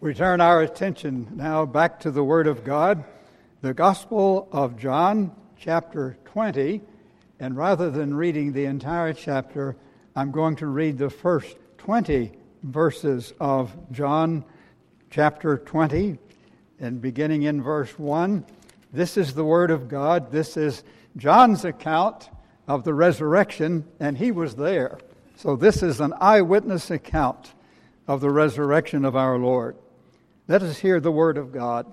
We turn our attention now back to the Word of God, the Gospel of John, chapter 20. And rather than reading the entire chapter, I'm going to read the first 20 verses of John, chapter 20. And beginning in verse 1, this is the Word of God. This is John's account of the resurrection, and he was there. So this is an eyewitness account of the resurrection of our Lord. Let us hear the word of God.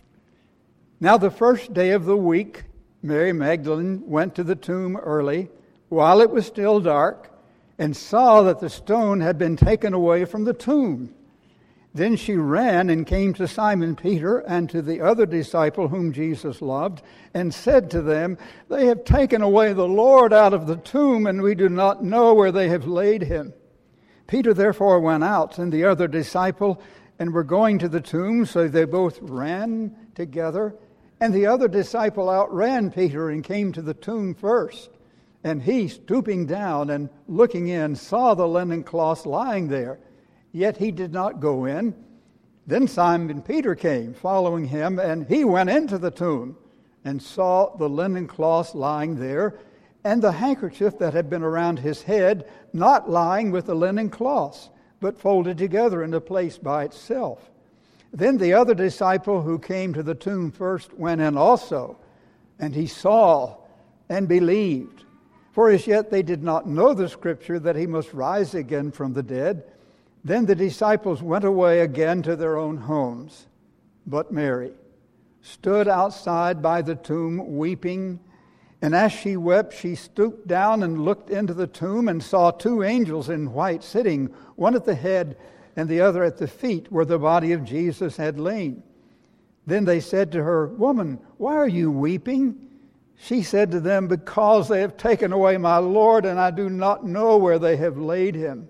Now the first day of the week, Mary Magdalene went to the tomb early, while it was still dark, and saw that the stone had been taken away from the tomb. Then she ran and came to Simon Peter and to the other disciple whom Jesus loved, and said to them, "They have taken away the Lord out of the tomb, and we do not know where they have laid him." Peter therefore went out, and the other disciple, and were going to the tomb, so they both ran together. And the other disciple outran Peter and came to the tomb first. And he, stooping down and looking in, saw the linen cloths lying there, yet he did not go in. Then Simon Peter came, following him, and he went into the tomb and saw the linen cloths lying there, and the handkerchief that had been around his head, not lying with the linen cloths, but folded together in a place by itself. Then the other disciple who came to the tomb first went in also, and he saw and believed. For as yet they did not know the scripture that he must rise again from the dead. Then the disciples went away again to their own homes. But Mary stood outside by the tomb weeping. And as she wept, she stooped down and looked into the tomb and saw two angels in white sitting, one at the head and the other at the feet, where the body of Jesus had lain. Then they said to her, "Woman, why are you weeping?" She said to them, "Because they have taken away my Lord, and I do not know where they have laid him."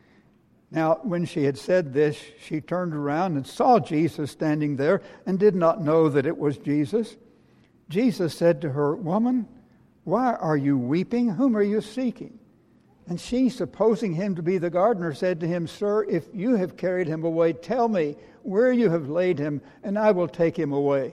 Now, when she had said this, she turned around and saw Jesus standing there, and did not know that it was Jesus. Jesus said to her, "Woman, why are you weeping? Whom are you seeking?" And she, supposing him to be the gardener, said to him, "Sir, if you have carried him away, tell me where you have laid him, and I will take him away."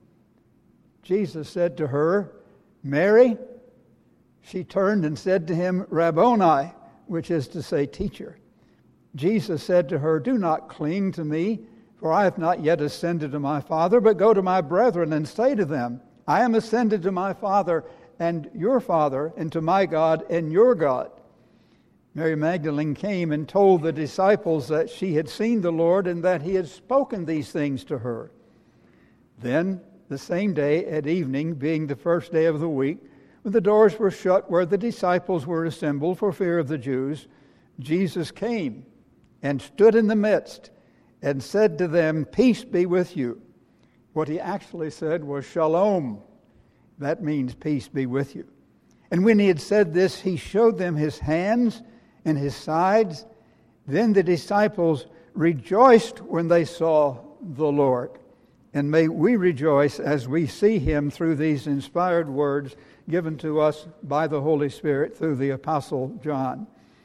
Jesus said to her, "Mary." She turned and said to him, "Rabboni," which is to say, teacher. Jesus said to her, "Do not cling to me, for I have not yet ascended to my Father, but go to my brethren and say to them, I am ascended to my Father and your Father, and to my God and your God." Mary Magdalene came and told the disciples that she had seen the Lord and that he had spoken these things to her. Then, the same day at evening, being the first day of the week, when the doors were shut where the disciples were assembled for fear of the Jews, Jesus came and stood in the midst and said to them, "Peace be with you." What he actually said was shalom. That means peace be with you. And when he had said this, he showed them his hands and his sides. Then the disciples rejoiced when they saw the Lord. And may we rejoice as we see him through these inspired words given to us by the Holy Spirit through the Apostle John.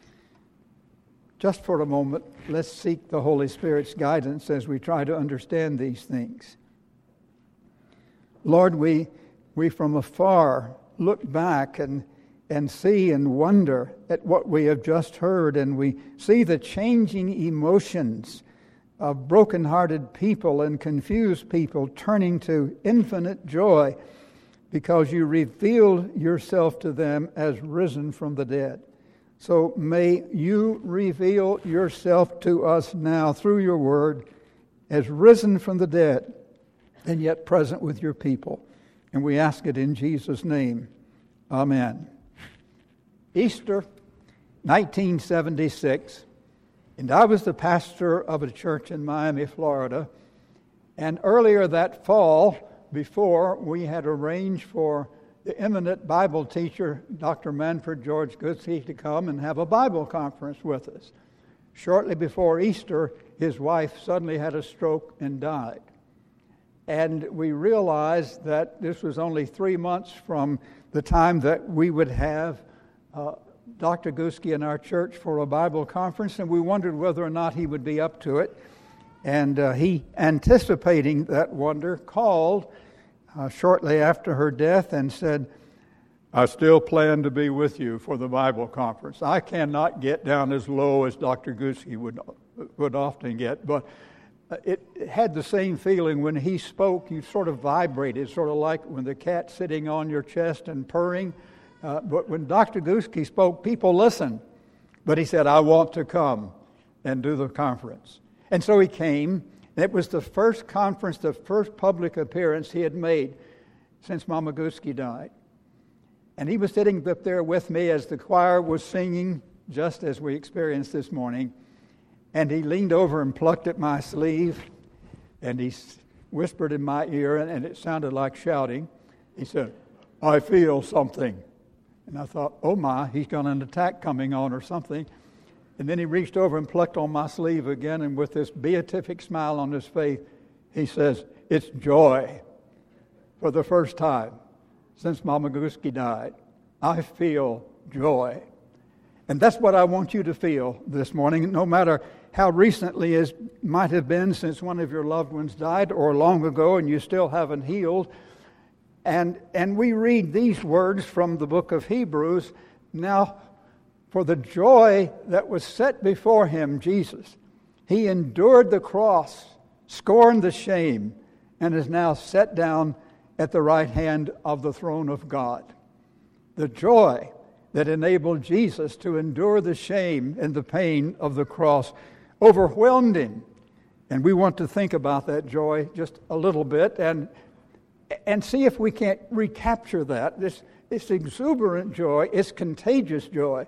Just for a moment, let's seek the Holy Spirit's guidance as we try to understand these things. Lord, we from afar look back and see and wonder at what we have just heard, and we see the changing emotions of broken-hearted people and confused people turning to infinite joy because you revealed yourself to them as risen from the dead. So may you reveal yourself to us now through your word as risen from the dead and yet present with your people. And we ask it in Jesus' name. Amen. Easter, 1976, and I was the pastor of a church in Miami, Florida. And earlier that fall, before, we had arranged for the eminent Bible teacher, Dr. Manford George Gutsky, to come and have a Bible conference with us. Shortly before Easter, his wife suddenly had a stroke and died. And we realized that this was only 3 months from the time that we would have Dr. Gutsky in our church for a Bible conference, and we wondered whether or not he would be up to it. And he, anticipating that wonder, called shortly after her death and said, I still plan to be with you for the Bible conference. I cannot get down as low as Dr. Guski would often get, but it had the same feeling when he spoke. You sort of vibrated, sort of like when the cat's sitting on your chest and purring. But when Dr. Guski spoke, people listened. But he said, I want to come and do the conference. And so he came. It was the first conference, the first public appearance he had made since Mama Guski died. And he was sitting up there with me as the choir was singing, just as we experienced this morning. And he leaned over and plucked at my sleeve, and he whispered in my ear, and it sounded like shouting. He said, I feel something. And I thought, oh my, he's got an attack coming on or something. And then he reached over and plucked on my sleeve again, and with this beatific smile on his face, he says, it's joy. For the first time since Mama Guski died, I feel joy. And that's what I want you to feel this morning, no matter how recently it might have been since one of your loved ones died, or long ago and you still haven't healed. And we read these words from the book of Hebrews. Now, for the joy that was set before him, Jesus, he endured the cross, scorned the shame, and is now set down at the right hand of the throne of God. The joy that enabled Jesus to endure the shame and the pain of the cross overwhelmed him. And we want to think about that joy just a little bit and see if we can't recapture that. This exuberant joy, it's contagious joy.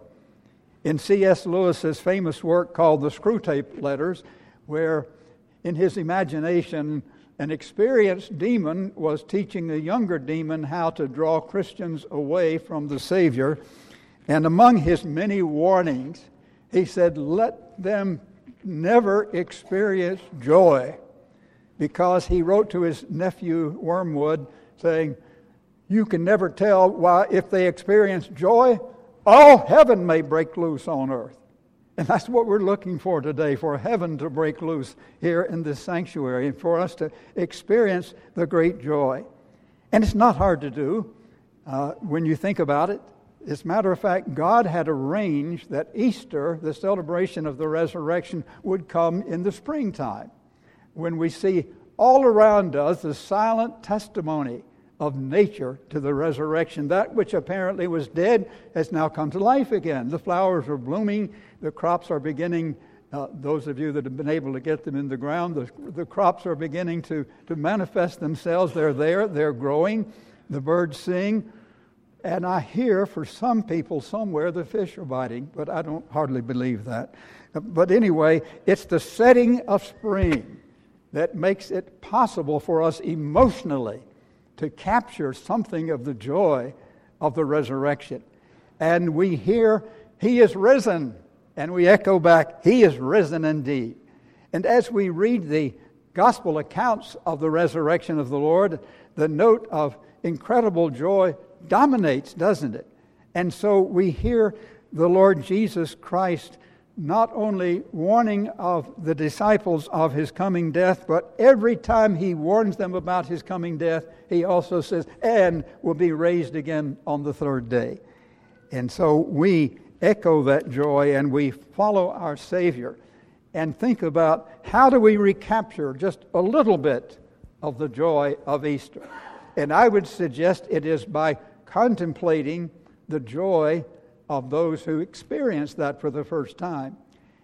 In C.S. Lewis's famous work called The Screwtape Letters, where in his imagination an experienced demon was teaching a younger demon how to draw Christians away from the Savior. And among his many warnings, he said, let them never experience joy. Because he wrote to his nephew Wormwood saying, you can never tell why if they experience joy, all heaven may break loose on earth. And that's what we're looking for today, for heaven to break loose here in this sanctuary and for us to experience the great joy. And it's not hard to do when you think about it. As a matter of fact, God had arranged that Easter, the celebration of the resurrection, would come in the springtime, when we see all around us the silent testimony of nature to the resurrection. That which apparently was dead has now come to life again. The flowers are blooming. The crops are beginning, those of you that have been able to get them in the ground, the crops are beginning to manifest themselves. They're there. They're growing. The birds sing. And I hear for some people somewhere the fish are biting, but I don't hardly believe that. But anyway, it's the setting of spring that makes it possible for us emotionally to capture something of the joy of the resurrection. And we hear, He is risen, and we echo back, He is risen indeed. And as we read the gospel accounts of the resurrection of the Lord, the note of incredible joy dominates, doesn't it? And so we hear the Lord Jesus Christ not only warning of the disciples of His coming death, but every time He warns them about His coming death, He also says, and will be raised again on the third day. And so we echo that joy and we follow our Savior and think about how do we recapture just a little bit of the joy of Easter. And I would suggest it is by contemplating the joy of those who experience that for the first time.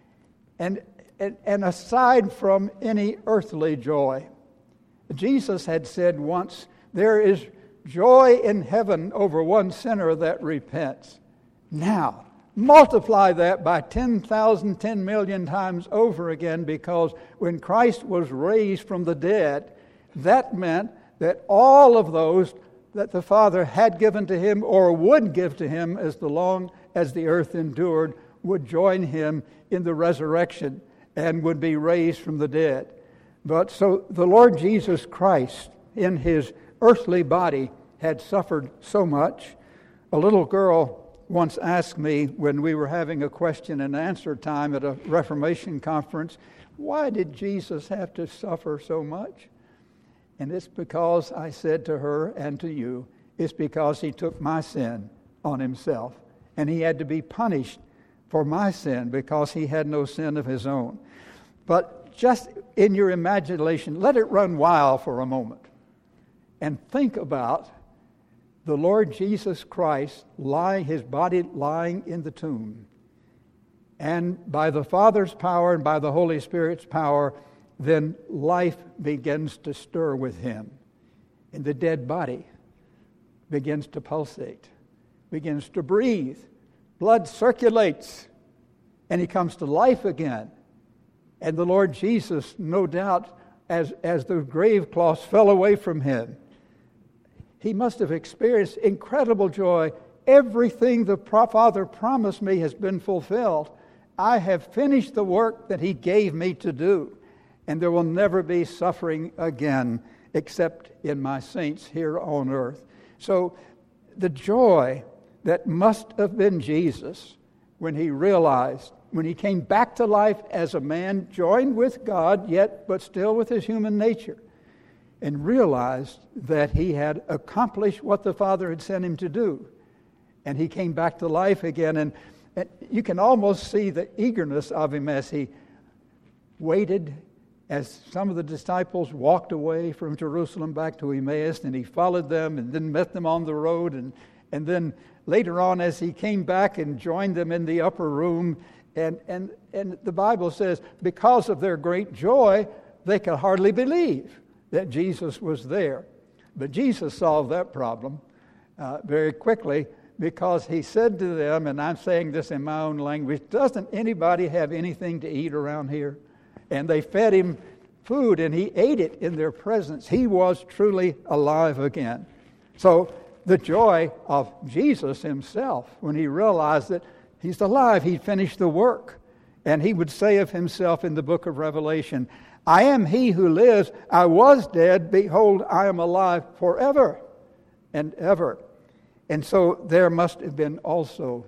And aside from any earthly joy, Jesus had said once, there is joy in heaven over one sinner that repents. Now, multiply that by 10,000, 10 million times over again, because when Christ was raised from the dead, that meant that all of those that the Father had given to Him or would give to Him as long as the earth endured would join Him in the resurrection and would be raised from the dead. But so the Lord Jesus Christ in His earthly body had suffered so much. A little girl once asked me when we were having a question and answer time at a Reformation conference, why did Jesus have to suffer so much? And it's because, I said to her and to you, it's because he took my sin on himself. And he had to be punished for my sin because he had no sin of his own. But just in your imagination, let it run wild for a moment. And think about the Lord Jesus Christ his body lying in the tomb. And by the Father's power and by the Holy Spirit's power, then life begins to stir with him. And the dead body begins to pulsate, begins to breathe. Blood circulates, and he comes to life again. And the Lord Jesus, no doubt, as the grave cloths fell away from him, he must have experienced incredible joy. Everything the Father promised me has been fulfilled. I have finished the work that he gave me to do, and there will never be suffering again except in my saints here on earth. So the joy that must have been Jesus when he realized, when he came back to life as a man joined with God, yet but still with his human nature, and realized that he had accomplished what the Father had sent him to do. And he came back to life again, and you can almost see the eagerness of him as he waited, as some of the disciples walked away from Jerusalem back to Emmaus, and he followed them and then met them on the road, and then later on as he came back and joined them in the upper room, and the Bible says because of their great joy, they could hardly believe that Jesus was there. But Jesus solved that problem very quickly, because he said to them, and I'm saying this in my own language, doesn't anybody have anything to eat around here? And they fed him food, and he ate it in their presence. He was truly alive again. So the joy of Jesus himself, when he realized that he's alive, he finished the work. And he would say of himself in the book of Revelation, I am he who lives. I was dead. Behold, I am alive forever and ever. And so there must have been also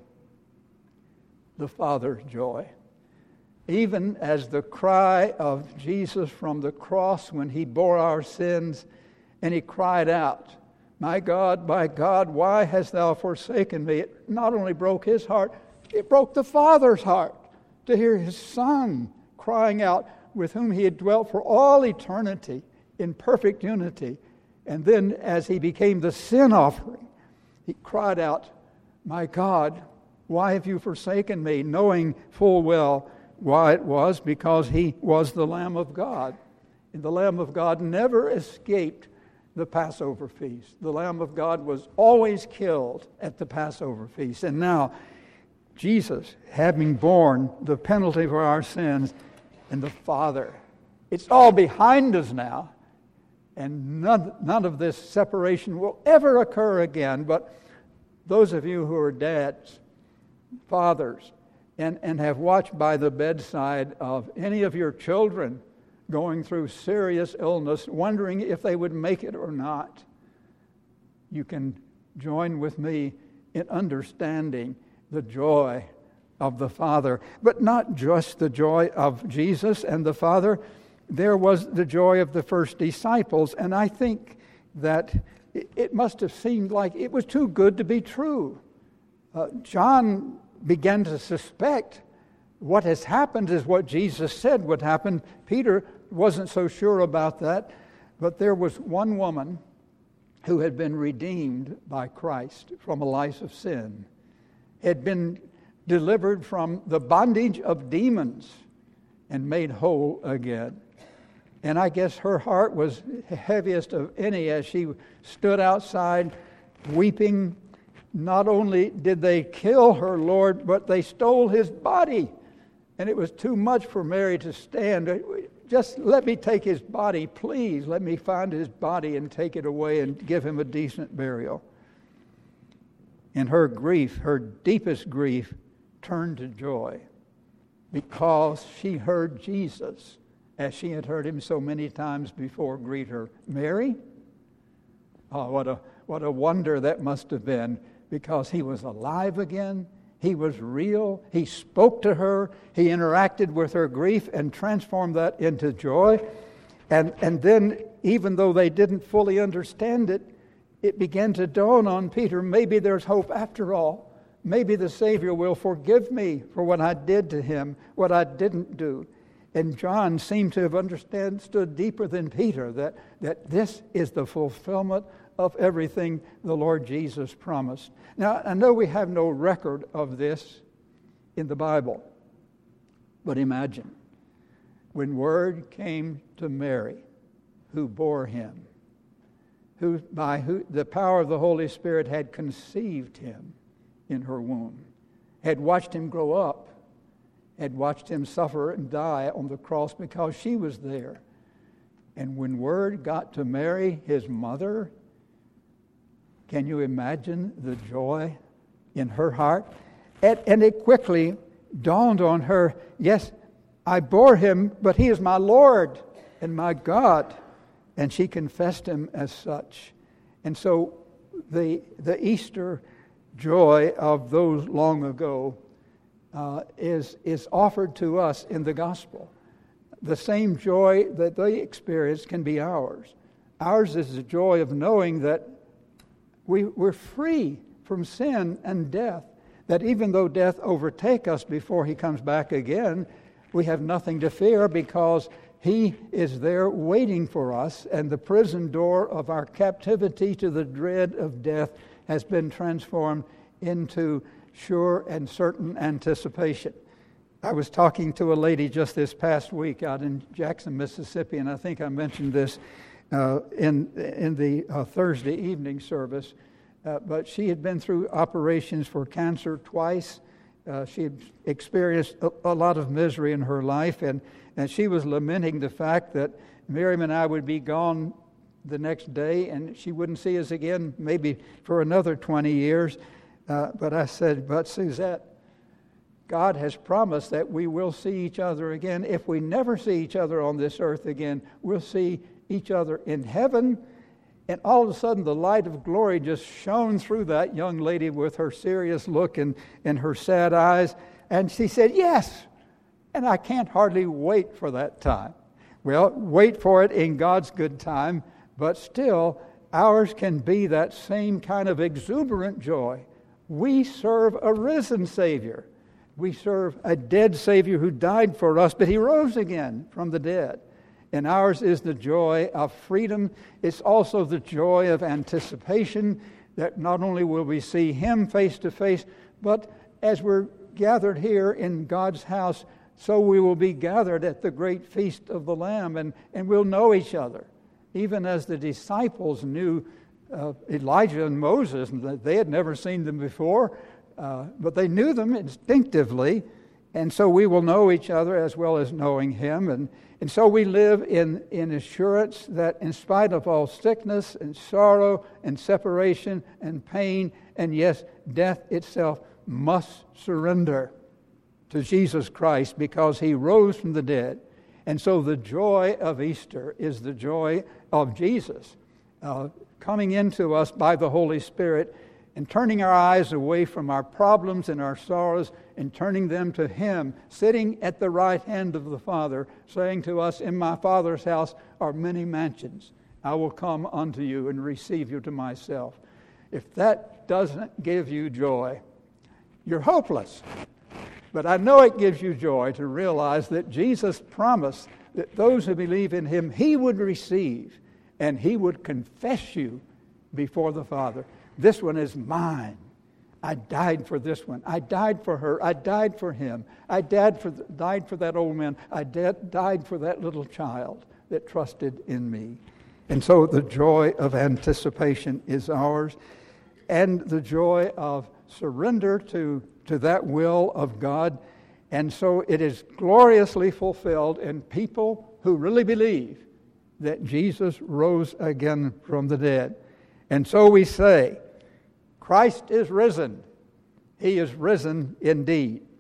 the Father's joy. Even as the cry of Jesus from the cross when he bore our sins, and he cried out, my God, why hast thou forsaken me? It not only broke his heart, it broke the Father's heart to hear his Son crying out, with whom he had dwelt for all eternity in perfect unity. And then as he became the sin offering, he cried out, my God, why have you forsaken me? Knowing full well why it was, because he was the Lamb of God. And the Lamb of God never escaped the Passover feast. The Lamb of God was always killed at the Passover feast. And now, Jesus, having borne the penalty for our sins, and the Father, it's all behind us now. And none of this separation will ever occur again. But those of you who are dads, fathers, and have watched by the bedside of any of your children going through serious illness, wondering if they would make it or not, you can join with me in understanding the joy of the Father. But not just the joy of Jesus and the Father. There was the joy of the first disciples, and I think that it must have seemed like it was too good to be true. John began to suspect what has happened is what Jesus said would happen. Peter wasn't so sure about that, but there was one woman who had been redeemed by Christ from a life of sin, had been delivered from the bondage of demons and made whole again. And I guess her heart was heaviest of any as she stood outside weeping. Not only did they kill her Lord, but they stole his body. And it was too much for Mary to stand. Just let me take his body, please. Let me find his body and take it away and give him a decent burial. And her grief, her deepest grief, turned to joy because she heard Jesus, as she had heard him so many times before, greet her. Mary? Oh, what a wonder that must have been, because he was alive again. He was real. He spoke to her. He interacted with her grief and transformed that into joy. And then, even though they didn't fully understand it, it began to dawn on Peter, maybe there's hope after all. Maybe the Savior will forgive me for what I did to him, what I didn't do. And John seemed to have understood deeper than Peter that this is the fulfillment of everything the Lord Jesus promised. Now, I know we have no record of this in the Bible, but imagine when word came to Mary, who bore him, who the power of the Holy Spirit had conceived him in her womb, had watched him grow up, had watched him suffer and die on the cross because she was there. And when word got to Mary, his mother, can you imagine the joy in her heart? And it quickly dawned on her, yes, I bore him, but he is my Lord and my God. And she confessed him as such. And so the Easter joy of those long ago is offered to us in the gospel. The same joy that they experienced can be ours. Ours is the joy of knowing that we're free from sin and death, that even though death overtake us before he comes back again, we have nothing to fear because he is there waiting for us, and the prison door of our captivity to the dread of death has been transformed into sure and certain anticipation. I was talking to a lady just this past week out in Jackson, Mississippi, and I think I mentioned this in the Thursday evening service, but she had been through operations for cancer twice. She had experienced a lot of misery in her life, and she was lamenting the fact that Miriam and I would be gone the next day, and she wouldn't see us again maybe for another 20 years. But I said, but Suzette, God has promised that we will see each other again. If we never see each other on this earth again, we'll see each other in heaven. And all of a sudden, the light of glory just shone through that young lady with her serious look and her sad eyes. And she said, yes. And I can't hardly wait for that time. Well, wait for it in God's good time. But still, ours can be that same kind of exuberant joy. We serve a risen Savior. We serve a dead Savior who died for us, but he rose again from the dead. And ours is the joy of freedom. It's also the joy of anticipation that not only will we see him face to face, but as we're gathered here in God's house, so we will be gathered at the great feast of the Lamb, and we'll know each other. Even as the disciples knew Elijah and Moses, and they had never seen them before, but they knew them instinctively, and so we will know each other as well as knowing him. And so we live in assurance that in spite of all sickness and sorrow and separation and pain, and yes, death itself must surrender to Jesus Christ because he rose from the dead. And so the joy of Easter is the joy of Jesus coming into us by the Holy Spirit and turning our eyes away from our problems and our sorrows and turning them to him, sitting at the right hand of the Father, saying to us, in my Father's house are many mansions. I will come unto you and receive you to myself. If that doesn't give you joy, you're hopeless. But I know it gives you joy to realize that Jesus promised that those who believe in him, he would receive, and he would confess you before the Father. This one is mine. I died for this one. I died for her. I died for him. I died for that old man. I died for that little child that trusted in me. And so the joy of anticipation is ours, and the joy of surrender to that will of God. And so it is gloriously fulfilled in people who really believe that Jesus rose again from the dead. And so we say, Christ is risen. He is risen indeed.